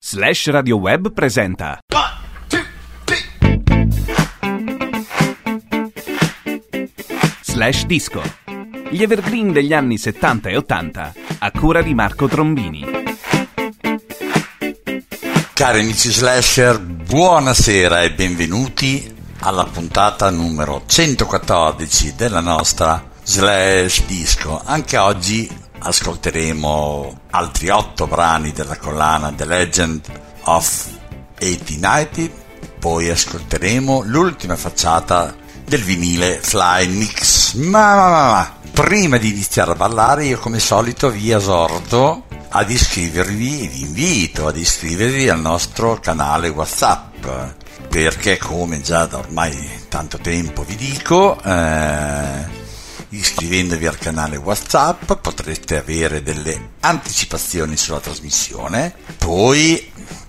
Slash Radio Web presenta Slash Disco, gli evergreen degli anni 70 e 80 a cura di Marco Trombini. Cari amici slasher, buonasera e benvenuti alla puntata numero 114 della nostra Slash Disco. Anche oggi ascolteremo altri 8 brani della collana The Legend of 8090, poi ascolteremo l'ultima facciata del vinile Fly Mix. Ma prima di iniziare a ballare, io come solito vi esorto ad iscrivervi, vi invito ad iscrivervi al nostro canale WhatsApp, perché come già da ormai tanto tempo vi dico, iscrivendovi al canale WhatsApp potrete avere delle anticipazioni sulla trasmissione. Poi,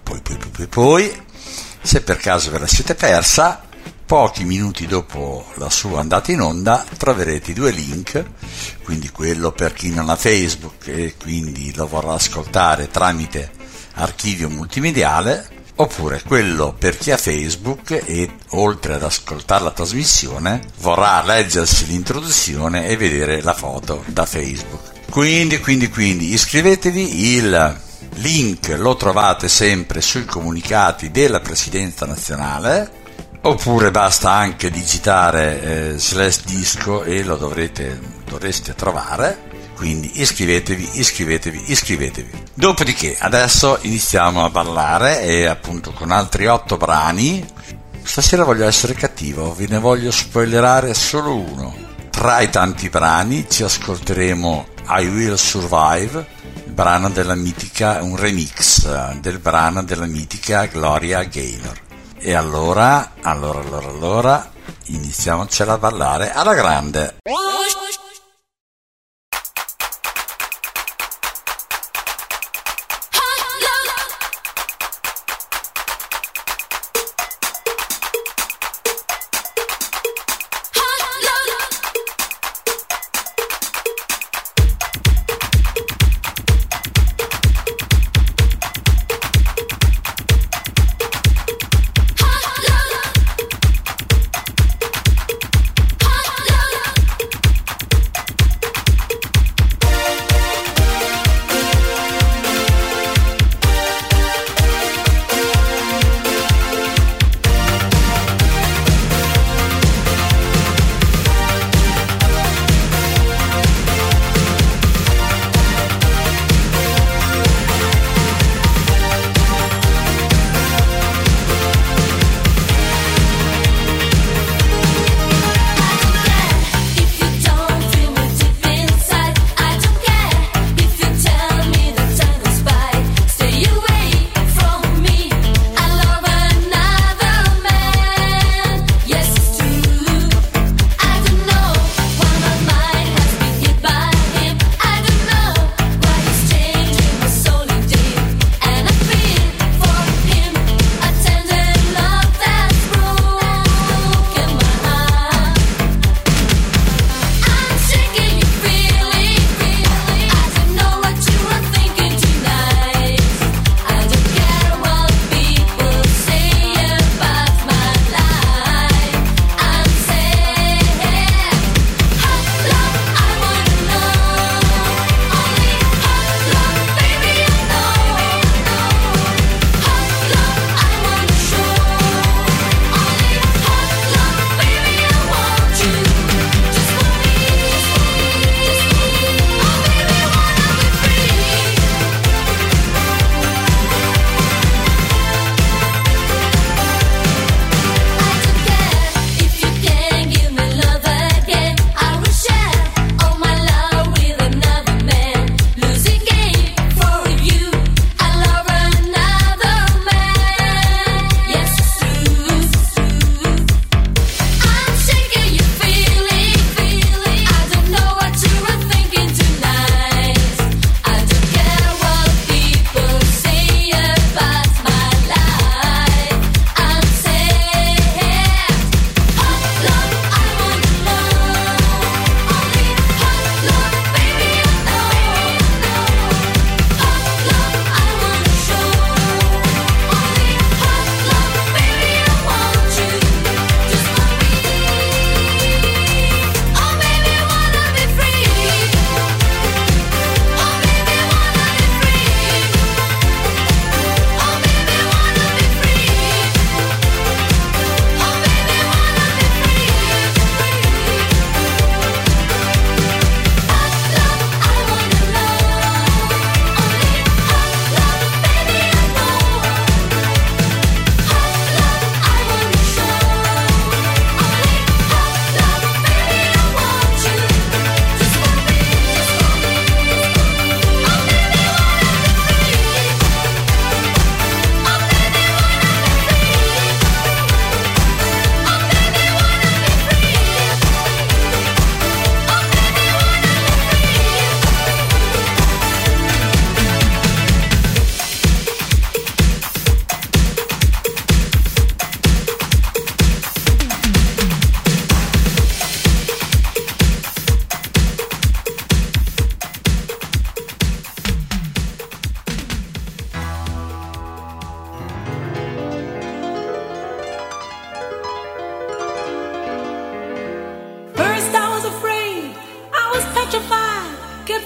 se per caso ve la siete persa, pochi minuti dopo la sua andata in onda troverete 2 link, quindi quello per chi non ha Facebook e quindi lo vorrà ascoltare tramite archivio multimediale, oppure quello per chi ha Facebook e oltre ad ascoltare la trasmissione vorrà leggersi l'introduzione e vedere la foto da Facebook. Quindi iscrivetevi, il link lo trovate sempre sui comunicati della Presidenza nazionale, oppure basta anche digitare Slash Disco e lo dovreste trovare. Quindi iscrivetevi. Dopodiché adesso iniziamo a ballare, e appunto con altri 8 brani. Stasera voglio essere cattivo, ve ne voglio spoilerare solo uno. Tra i tanti brani ci ascolteremo I Will Survive, il brano della mitica, un remix del brano della mitica Gloria Gaynor. E allora iniziamocela a ballare alla grande.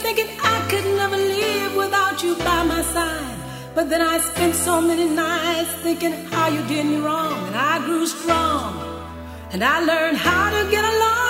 thinking I could never live without you by my side. But then I spent so many nights thinking how you did me wrong, and I grew strong, and I learned how to get along.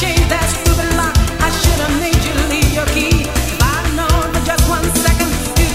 You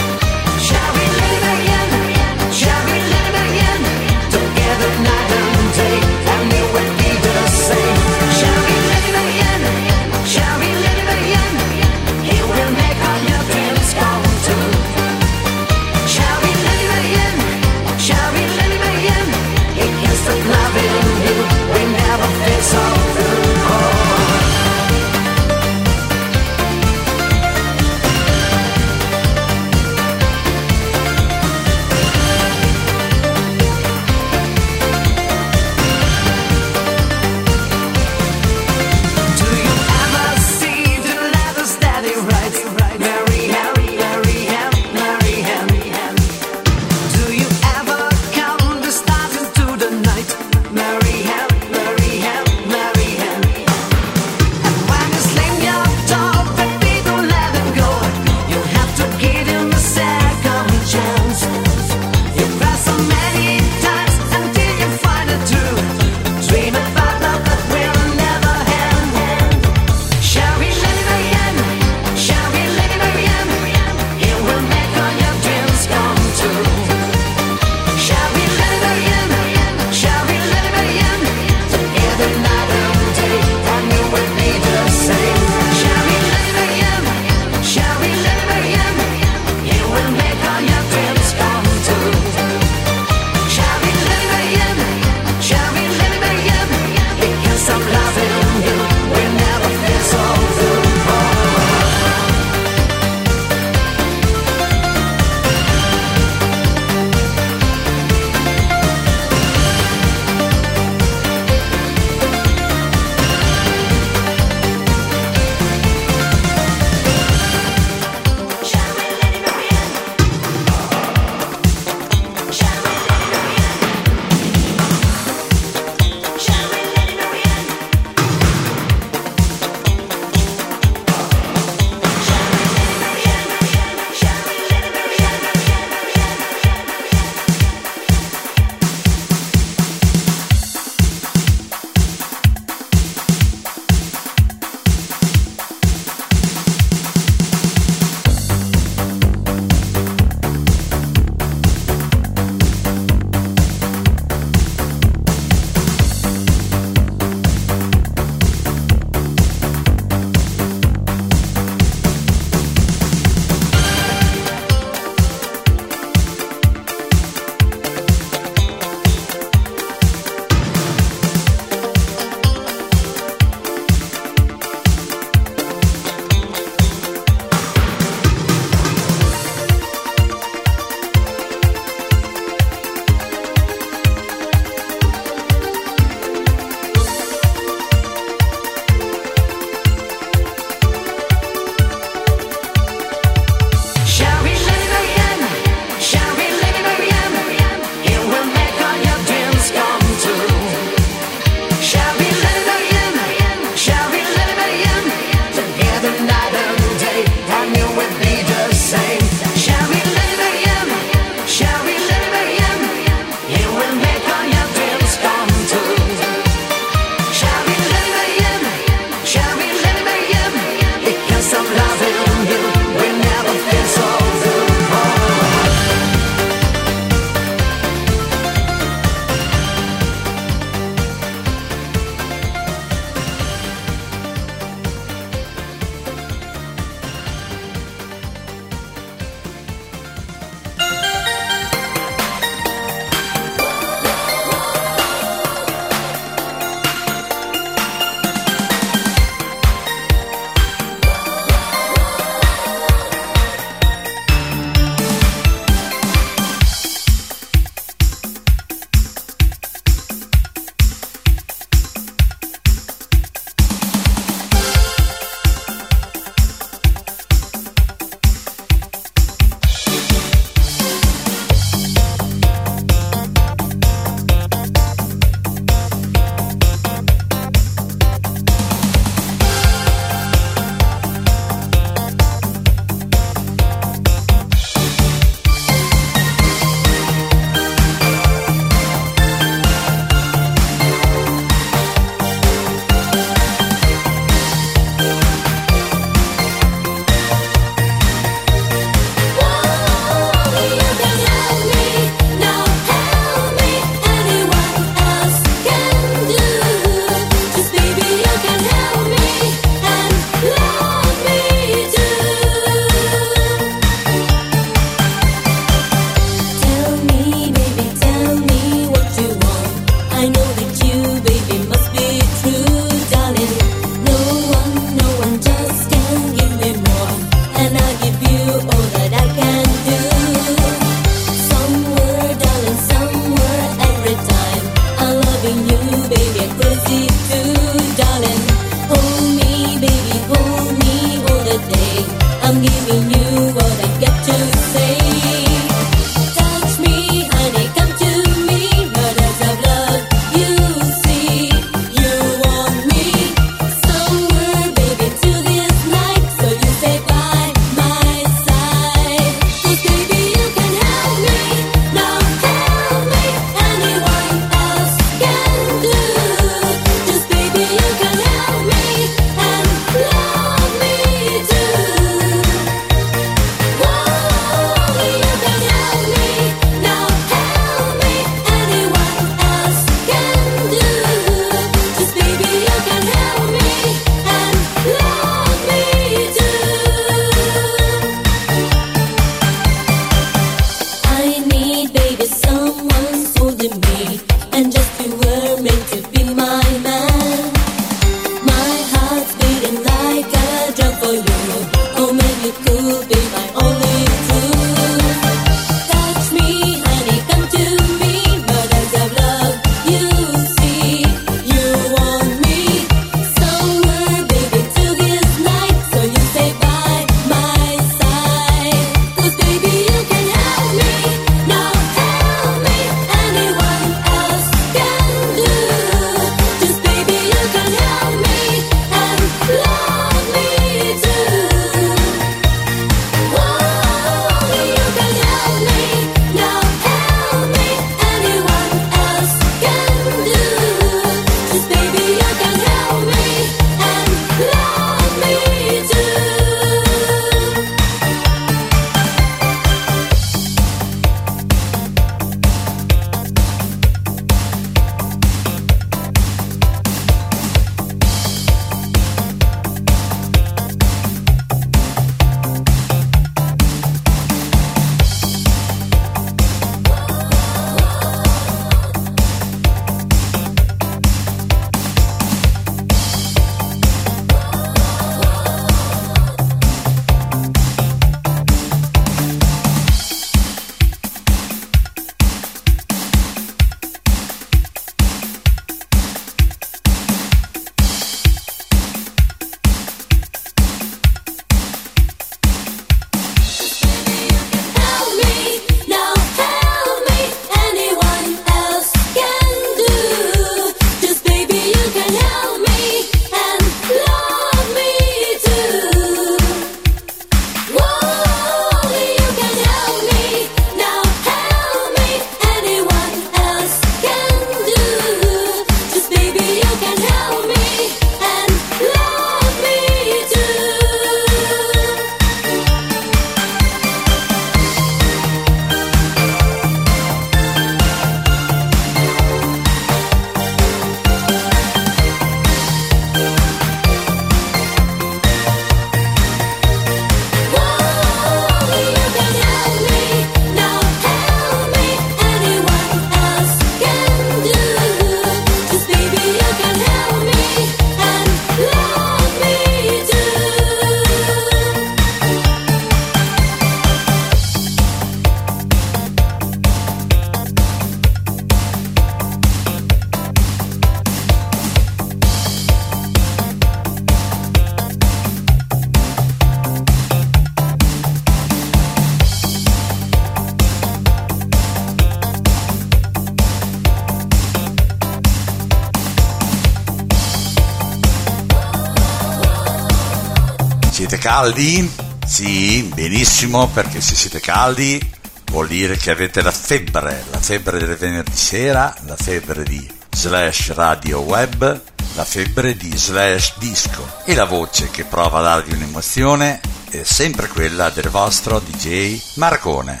Siete caldi? Sì, benissimo, perché se siete caldi vuol dire che avete la febbre del venerdì sera, la febbre di /radio web, la febbre di /disco, e la voce che prova a darvi un'emozione è sempre quella del vostro DJ Marcone.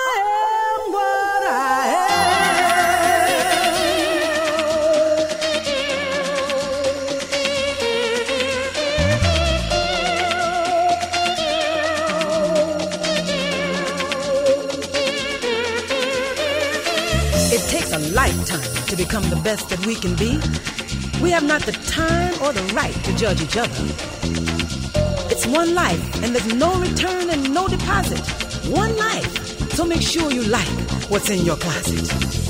It takes a lifetime to become the best that we can be. We have not the time or the right to judge each other. It's one life, and there's no return and no deposit. One life, so make sure you like what's in your closet.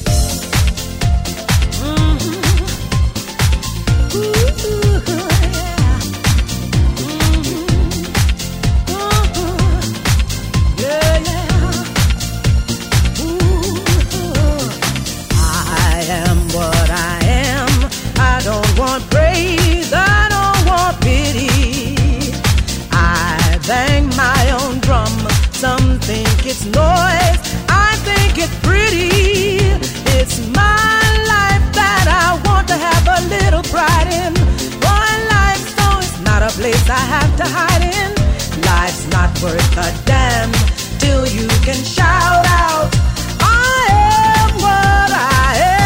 Praise, I don't want pity. I bang my own drum. Some think it's noise, I think it's pretty. It's my life that I want to have a little pride in. One life, so it's not a place I have to hide in. Life's not worth a damn till you can shout out, I am what I am.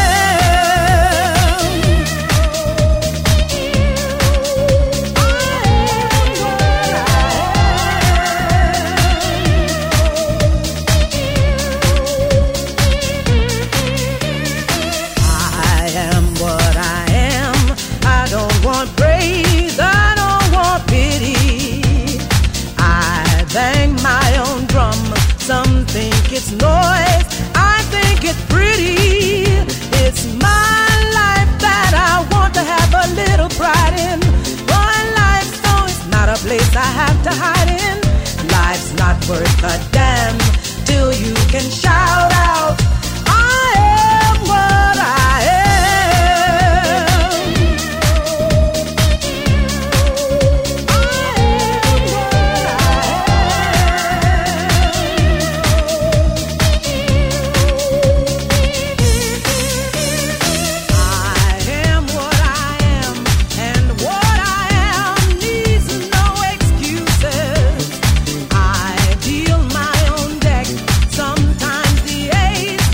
Praise, I don't want pity. I bang my own drum. Some think it's noise, I think it's pretty. It's my life that I want to have a little pride in. One life, so it's not a place I have to hide in. Life's not worth a damn till you can shout out, I am what I am. Sometimes the ace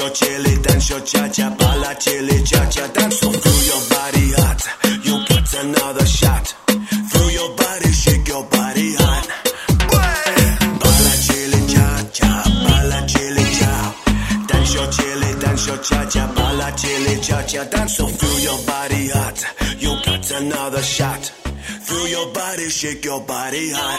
your chili, dance your cha-cha, balla chili, cha-cha, dance so feel your body hot, you got another shot, feel your body, shake your body hot, balla chili, cha-cha, balla chili, cha, dance your chili, dance your cha-cha, balla chili, cha-cha, dance so feel your body hot, you got another shot, feel your body, shake your body hot.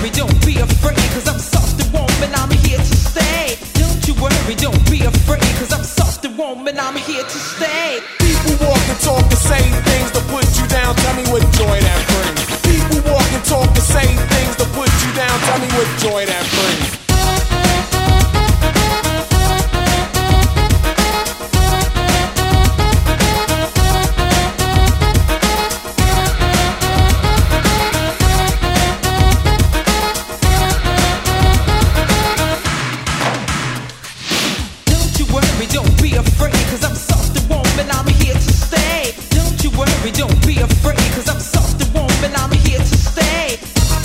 worry, don't be afraid, 'cause I'm soft and warm and I'm here to stay. Don't you worry, don't be afraid, 'cause I'm soft and warm and I'm here to stay. People walk and talk and say things to put you down. Tell me what joy that brings. People walk and talk and say things to put you down. Tell me what joy that brings. Don't be afraid, 'cause I'm soft and warm and I'm here to stay. Don't you worry, don't be afraid, 'cause I'm soft and warm and I'm here to stay.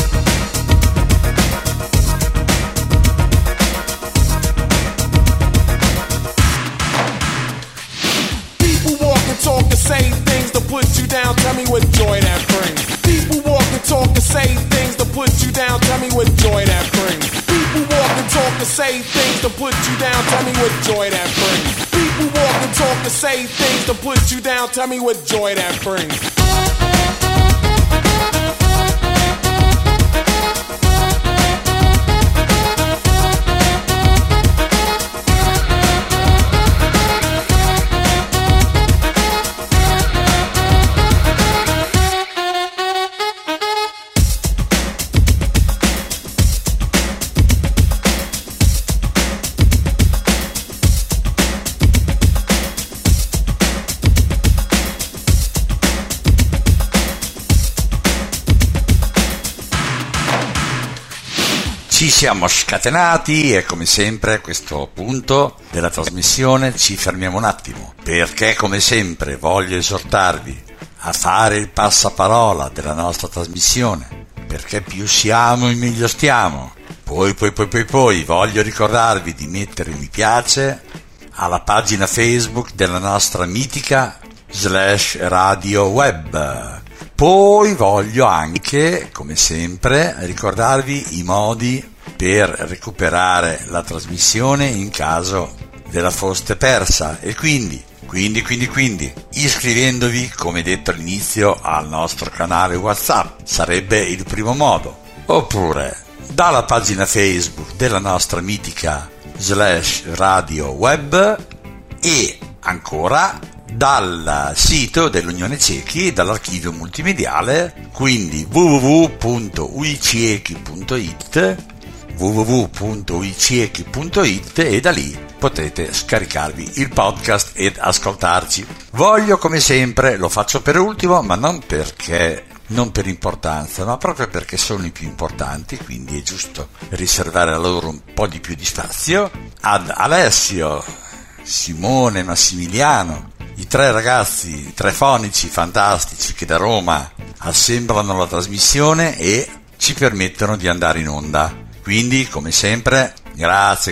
People walk and talk and say things to put you down. Tell me what joy that brings. People walk and talk and say things to put you down. Tell me what joy that brings. People walk and talk and say things to put you down. Tell me what joy that brings. People walk and talk and say things to put you down. Tell me what joy that brings. Ci siamo scatenati e come sempre a questo punto della trasmissione ci fermiamo un attimo, perché come sempre voglio esortarvi a fare il passaparola della nostra trasmissione, perché più siamo e meglio stiamo. Poi voglio ricordarvi di mettere mi piace alla pagina Facebook della nostra mitica /radio web. Poi voglio anche, come sempre, ricordarvi i modi per recuperare la trasmissione in caso ve la foste persa, e quindi iscrivendovi, come detto all'inizio, al nostro canale WhatsApp sarebbe il primo modo, oppure dalla pagina Facebook della nostra mitica /radio web, e ancora dal sito dell'Unione Cechi, dall'archivio multimediale, quindi www.uiciechi.it, e da lì potete scaricarvi il podcast ed ascoltarci. Voglio, come sempre, lo faccio per ultimo, ma non per importanza, ma proprio perché sono i più importanti, quindi è giusto riservare a loro un po' di più di spazio, ad Alessio, Simone, Massimiliano, i tre ragazzi, i tre fonici fantastici che da Roma assemblano la trasmissione e ci permettono di andare in onda. Quindi, come sempre, grazie.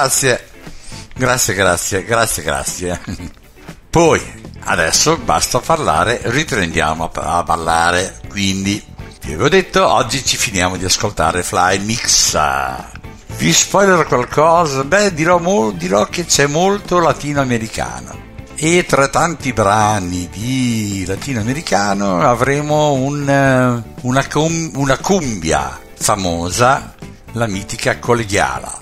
Poi, adesso basta parlare, riprendiamo a ballare. Quindi, vi avevo detto, oggi ci finiamo di ascoltare Fly Mix. Vi spoilerò qualcosa? Dirò che c'è molto latinoamericano. E tra tanti brani di latinoamericano avremo una cumbia famosa, la mitica Collegiala.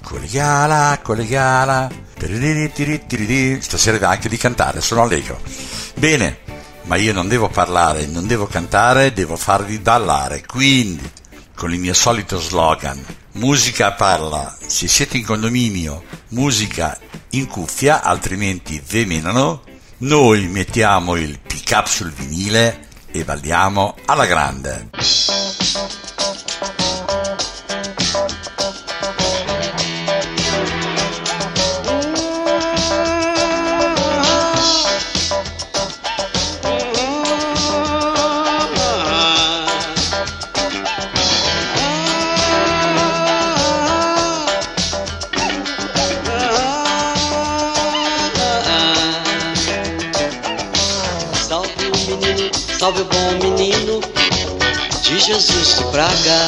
Stasera va anche di cantare, sono allegro. Bene, ma io non devo parlare, non devo cantare, devo farvi ballare. Quindi, con il mio solito slogan, musica parla, se siete in condominio, musica in cuffia, altrimenti ve menano, noi mettiamo il pick up sul vinile e balliamo alla grande. Salve o bom menino de Jesus de Praga.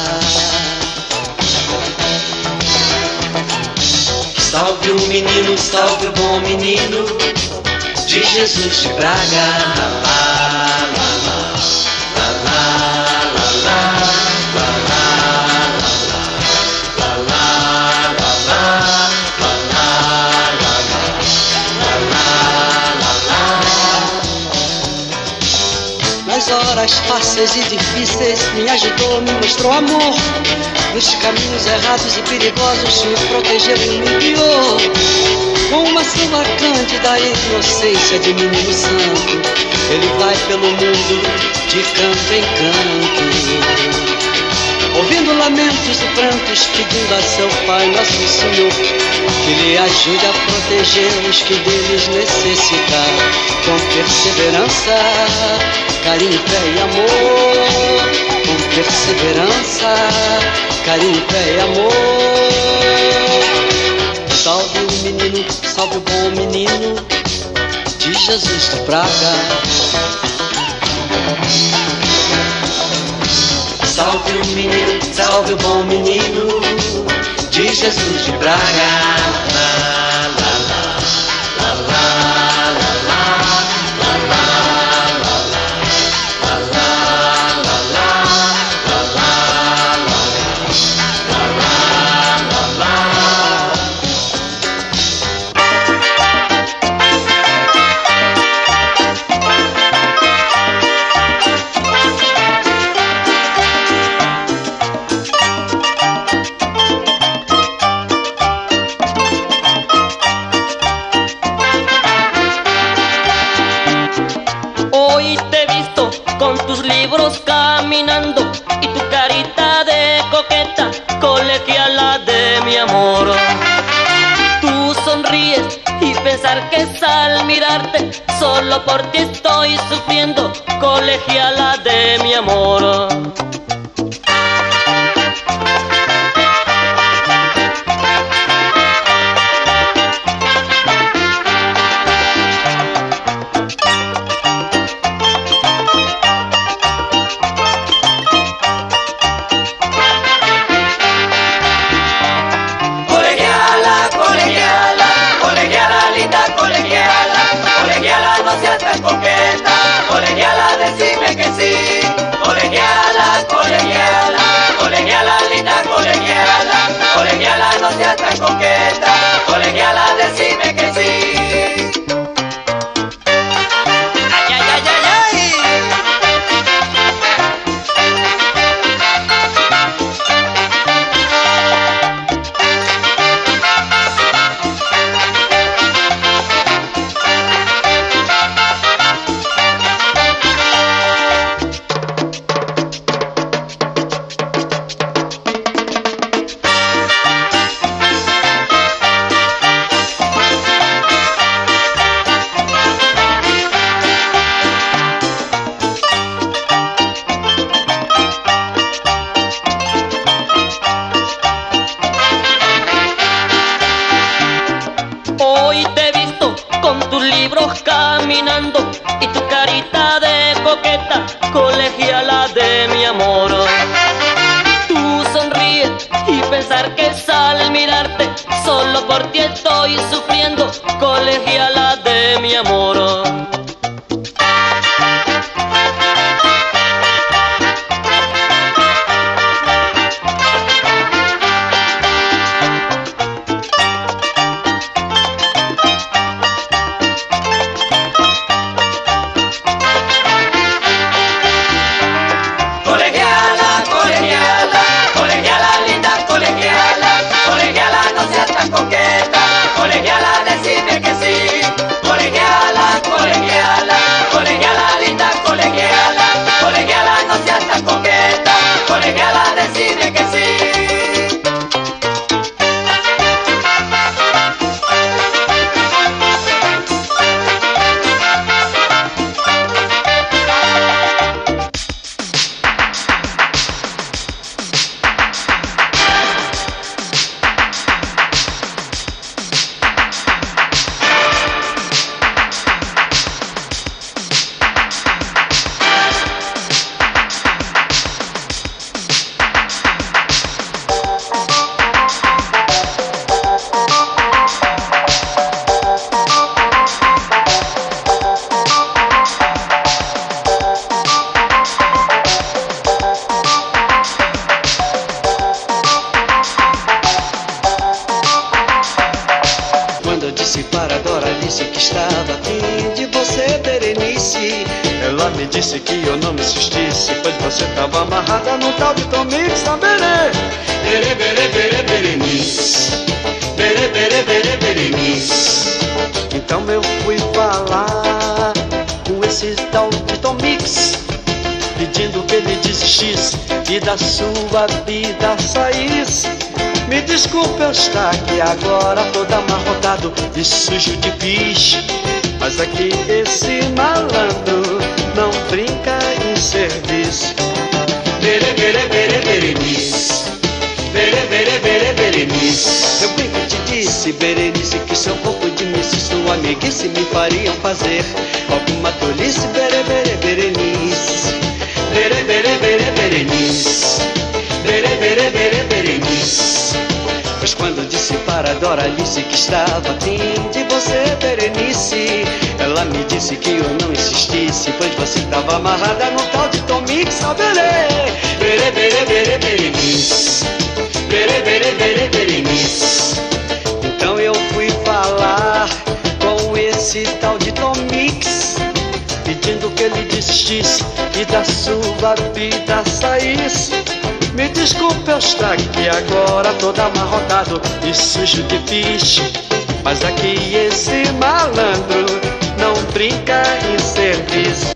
Salve o menino, salve o bom menino de Jesus de Praga. La la la la la la la la la. mais fáceis e difíceis, me ajudou, me mostrou amor. Nos caminhos errados e perigosos, me protegeu e me guiou. Com uma sua cândida inocência de menino santo, ele vai pelo mundo de canto em canto, ouvindo lamentos e prantos, pedindo a seu Pai, nosso Senhor, que lhe ajude a proteger os que deles necessitar, com perseverança, carinho, fé e amor. Com perseverança, carinho, fé e amor. Salve o menino, salve o bom menino de Jesus de Praga. Salve o menino, salve o bom menino de Jesus de Praga. Caminando y tu carita de coqueta, colegiala de mi amor. Tú sonríes y pensar que es al mirarte, solo por ti estoy sufriendo, colegiala de mi amor. Colegiala, decime que sí. Colegiala, colegiala, colegiala, linda colegiala. Colegiala, no seas tan coqueta. Colegiala, decime que sí. Ay, ay, ay, ay, ay. Caminando y tu carita de coqueta, colegiala de mi amor. Tú sonríes y pensar que es al mirarte, solo por ti estoy sufriendo, colegiala de mi amor. Colegiala, decime que sí. Colegiala, disse que eu não me insistisse, pois você tava amarrada num tal de Tom Mix, Berê. Berê, berê, berê, berenice. Berê, berê, berê, berenice. Então eu fui falar com esse tal de Tom Mix, pedindo que ele desistisse e da sua vida saísse. Me desculpe eu estar aqui agora todo amarrotado e sujo de bicho, mas aqui esse malandro não brinca em serviço. Berê, berê, berê, berenice. Berê, berê, berê, berenice. Eu bem que te disse, Berenice, que seu pouco de missa e sua amiguice me fariam fazer alguma tolice. Berê, berê, berenice. Berê, berê, berê, berenice. Berê, berê, berê, berenice. Pois quando disse para Doralice que estava afim de você, Berenice, ela me disse que eu não insistisse, pois você estava amarrada no tal de Tom Mix, Berê. Berê, berê, berê, berenice. Berê, berê, berê, berenice. Então eu fui falar com esse tal de Tom Mix, pedindo que ele desistisse e da sua vida saísse. Me desculpe eu estar aqui agora todo amarrotado e sujo de bicho, mas aqui esse malandro não brinca em serviço.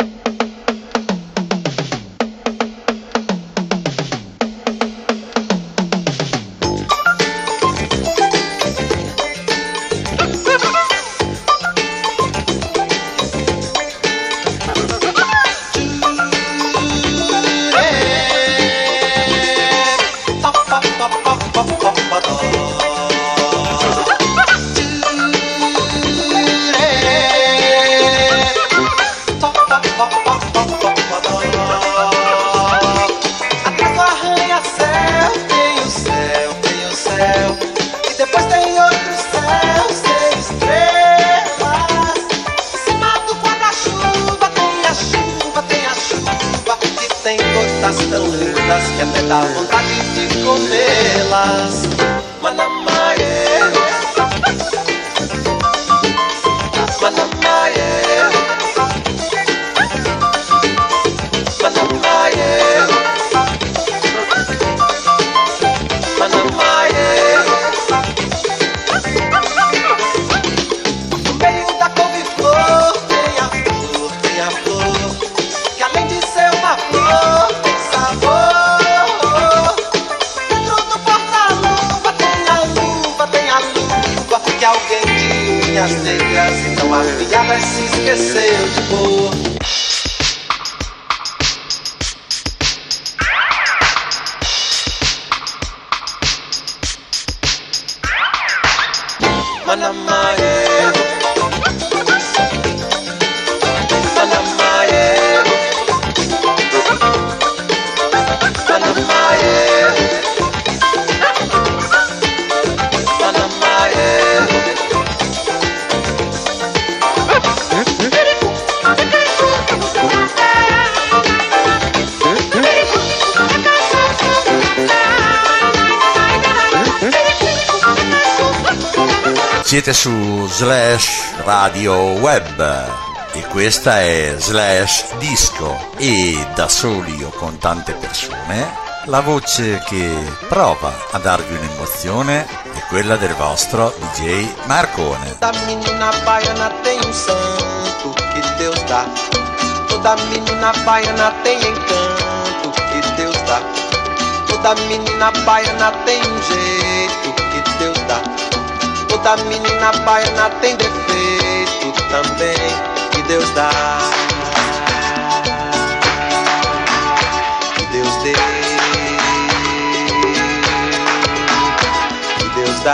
Que até dá vontade de comê-las. Manamaie, Manamaie, Manamaie, Manamaie. No meio da couve-flor tem a flor, que além de ser uma flor tem sabor. Que alguém de unhas negras e tão afiadas se esqueceu de pôr. Manamaie, Manamaie, Manamaie. Siete su Slash Radio Web e questa è Slash Disco, e da soli o con tante persone la voce che prova a darvi un'emozione è quella del vostro DJ Marcone. Toda menina baiana tem santo que Deus dá. Toda menina baiana tem encanto que Deus dá. Toda menina baiana tem jeito que Deus dá. Toda menina baiana tem defeito também que Deus dá. Que Deus dê, que Deus dá.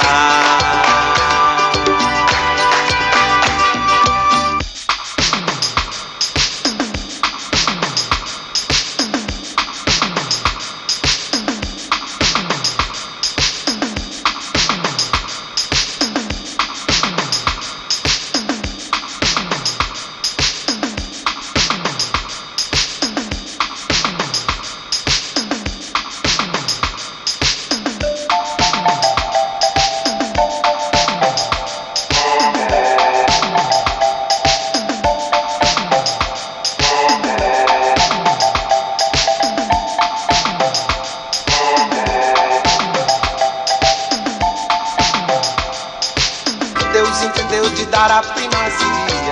dar a primazia.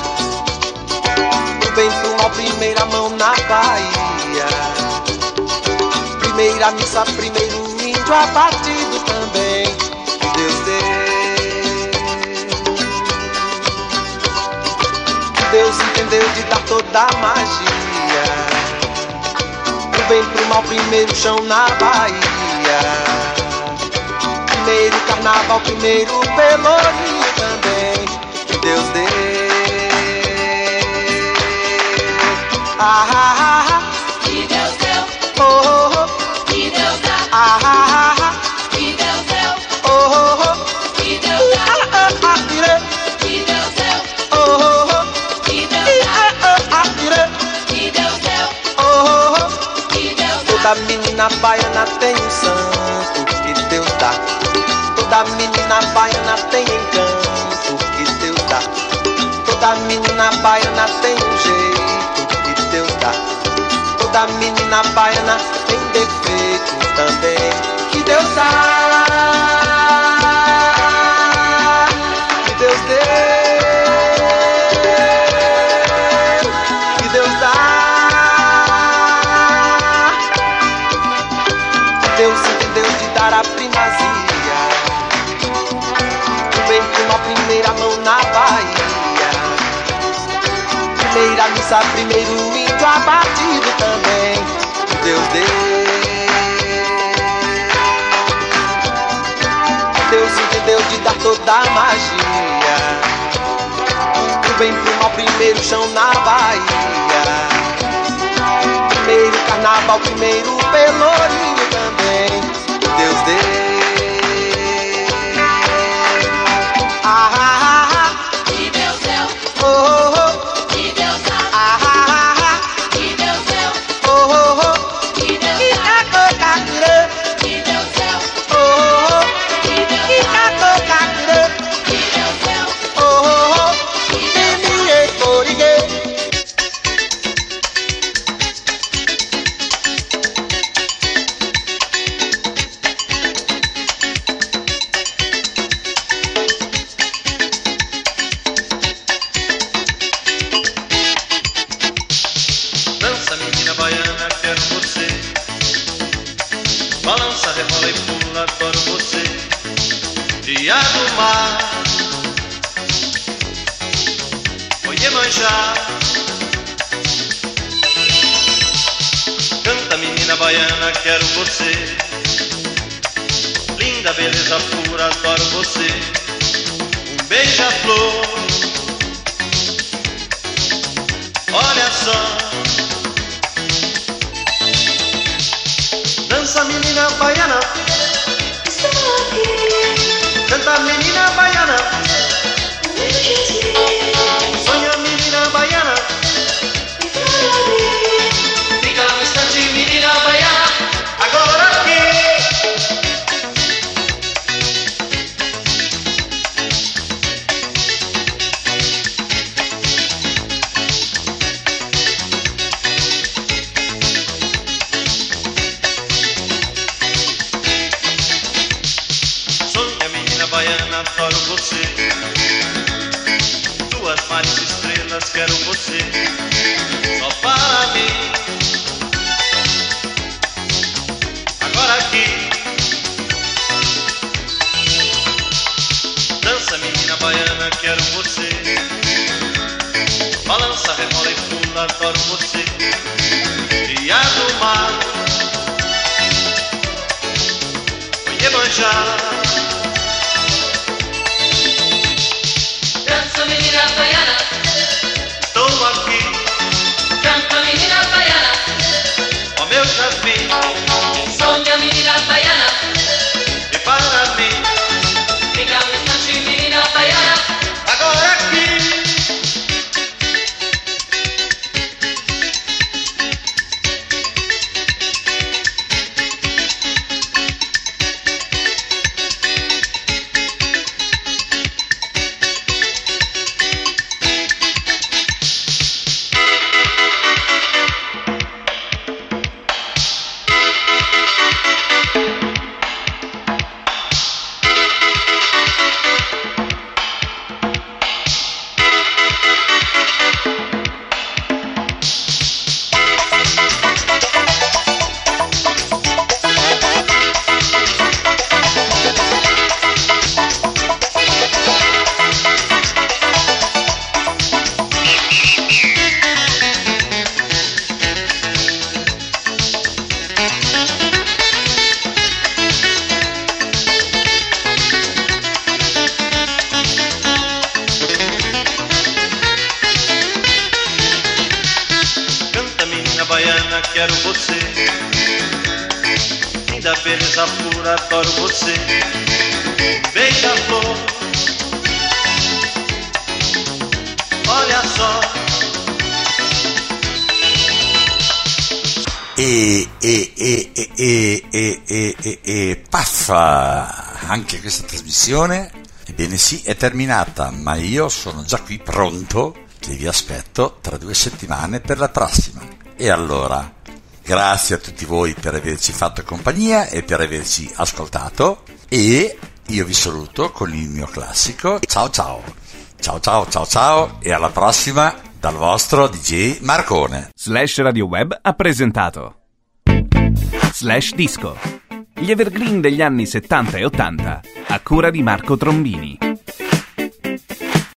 Do bem pro mal, primeira mão na Bahia. Primeira missa, primeiro índio abatido também. Que Deus dê. Que Deus entendeu de dar toda a magia. Do bem pro mal, primeiro chão na Bahia. Primeiro carnaval, primeiro pelourinho também. Que Deus dê. Ah, ah, ah. Que Deus deu, Oh, oh, oh. que Deus dá, Ah, ah, ah. que Deus deu, Oh, oh, oh. que Deus dá, Ah, ah, ah. Ire. que Deus deu, Oh, oh, oh. que Deus Ah, dá, ah, ah. Ire. que Deus deu, Oh, oh, oh. que Deus dá. Toda menina baiana tem um santo que Deus dá. Toda menina baiana tem encanto que Deus dá. Toda menina baiana tem um jeito que Deus dá. Toda menina baiana tem defeito também que Deus dá. Que Deus dê. Que Deus dá. Deus entendeu de dar a primazia. Do bem pro mal, primeira mão na Bahia. Primeira missa, primeiro índio abatido também. Que Deus dê. Deus entendeu de dar toda a magia. Do bem pro mal, primeiro chão na Bahia. Primeiro carnaval, primeiro pelourinho também. Deus dê. Ah, ah, ah. Que Deus deu, Oh, oh, oh. que Deus dá, Ah, ah, ah. que Deus deu, Oh, oh, oh. que Deus Que dá, cacocaquire. que Deus deu, Oh, oh, oh. que Deus Que dá, cacocaquire. que Deus deu, Oh, oh, oh. que Deus dá. Ninguém coriguei. Dança, menina baiana, quero você. Balança, rebola e pula, adoro você. Dia do mar, vou manjar. Canta, menina baiana, quero você. Linda, beleza pura, adoro você. Beija-flor, olha só. Dança, menina baiana, Estou aqui, canta, menina baiana, deixa de ir, sonha, menina baiana. e para mim. Fica um instante, menina baiana, agora aqui. Sonha, menina baiana, adoro você. Duas mares estrelas, quero você. Só para mim. Agora aqui. Dança, menina baiana, quero você. Balança, rebola e pula, adoro você. Dia do mar, vou manjar. Dança, menina baiana, Estou aqui, canta, menina baiana, ó meu jasmim, sonha, menina baiana, e para mim, fica um instante, menina baiana. agora aqui. quero você. Linda, beleza pura, adoro você. Beija-flor, olha só. Paffa! Anche questa trasmissione, ebbene sì, è terminata, ma io sono già qui pronto che vi aspetto tra 2 settimane per la prossima. E allora, grazie a tutti voi per averci fatto compagnia e per averci ascoltato, e io vi saluto con il mio classico ciao ciao. Ciao ciao ciao ciao e alla prossima dal vostro DJ Marcone. Radio Web ha presentato Disco, gli evergreen degli anni 70 e 80 a cura di Marco Trombini.